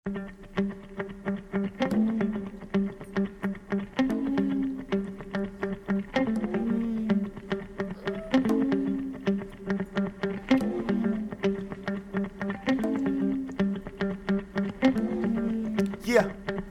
Yeah.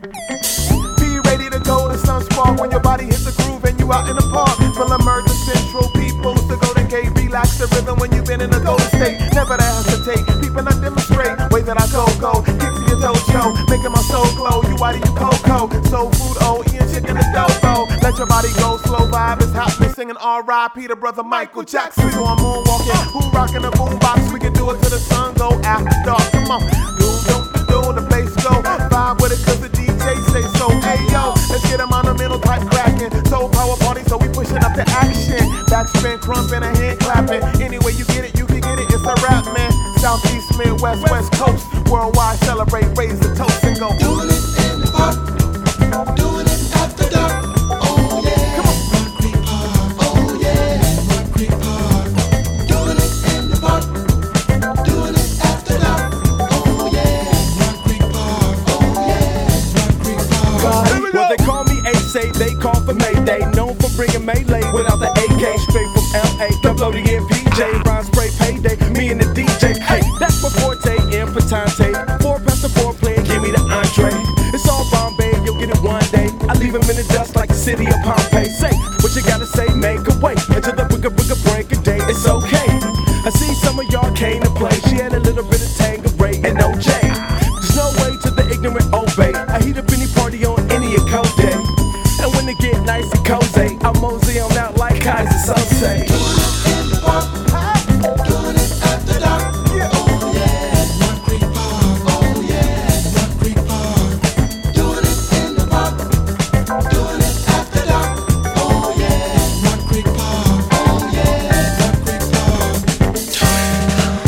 Be ready to go to some spark when your body hits the groove and you out in the park. Full of murder central people, the Golden Gate. Relax the rhythm when you've been in a golden state. Never to hesitate, people not demonstrate. Way that I go, kick to your dojo, making my soul glow. You out of your cocoa, soul food, eating chicken and dough. Let your body go, slow vibe is happening. Singing R.I.P. to brother Michael Jackson. So I'm moonwalking, who rocking the boombox? We can do it till the sun go after dark. Come on, do the place go. Vibe with it 'cause the DJ say so. Hey yo, let's get a monumental type cracking. Soul power party, so we pushing up the action. Backspin, crump, and a hand clapping. Anyway you get it, you can get it. It's a rap, man. Southeast, Midwest, West Coast. Worldwide, celebrate, raise the toast and go. Doing it in the park, doing it after dark. Oh yeah, come on. Rock Creek Park. Oh yeah, Rock Creek Park. Doing it in the park, doing it after dark. Oh yeah, Rock Creek Park. Oh yeah, Rock Creek Park. Well, they call me A-Say, they call for Mayday. Known for bringing melee without the AK. Straight from L.A., Double the MPJ. Rhyme spray payday, me and the DJ. Hey, that's for Forte, Impotente. 4 past the 4 playing, give me the entree. It's all Bombay, you'll get it one day. I leave him in the dust like the city of Pompeii. Say what you gotta say, make a way. Until the booger break a day, it's okay. I see some of y'all came to play. She had a little bit of Tangeray and OJ. There's no way to the ignorant obey. I heat up any party on any cold day. And when it get nice and cozy, I mosey on out like Kaiser, some say. Doing it in the park, doing it after dark. Oh yeah, Rock Creek Park. Oh yeah, Rock Creek Park. Doing it in the park, doing it after dark. Oh yeah, Rock Creek Park. Oh yeah, Rock Creek Park.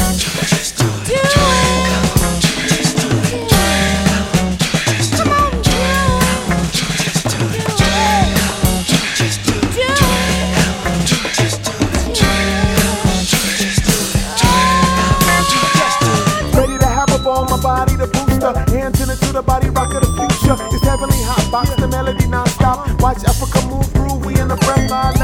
Ready to have a ball, my body the booster. Hands into the body, rock of the future. It's heavenly hot, box the melody non-stop. Watch Africa move through, we in the breath,